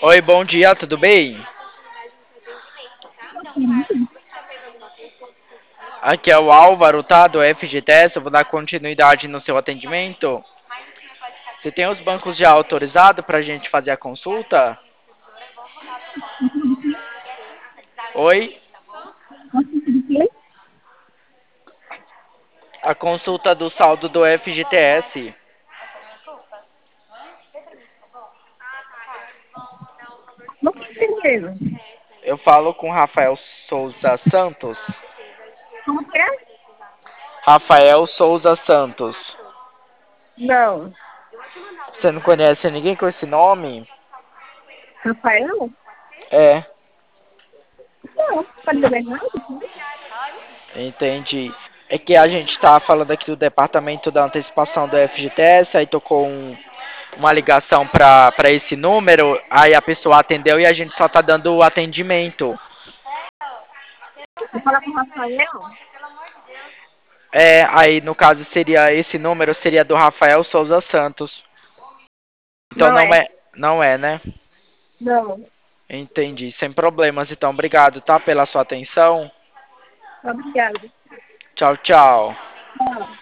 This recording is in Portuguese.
Oi, bom dia, tudo bem? Aqui é o Álvaro, tá? Do FGTS. Eu vou dar continuidade no seu atendimento. Você tem os bancos já autorizados para a gente fazer a consulta? Oi? A consulta do saldo do FGTS. Não tô entendendo. Eu falo com Rafael Souza Santos. Como que é? Rafael Souza Santos. Não. Você não conhece ninguém com esse nome? Rafael? É, Não. Pode ser verdade? entendi. É que a gente tá falando aqui do departamento da antecipação do FGTS, aí tocou uma ligação para esse número, aí a pessoa atendeu e a gente só tá dando o atendimento. Vou falar com o Rafael? É, aí no caso seria esse número seria do Rafael Souza Santos. Então Não não é. é, não é, né? Não. Entendi, sem problemas. Então obrigado, tá, pela sua atenção. Obrigada. Tchau, tchau. Tchau.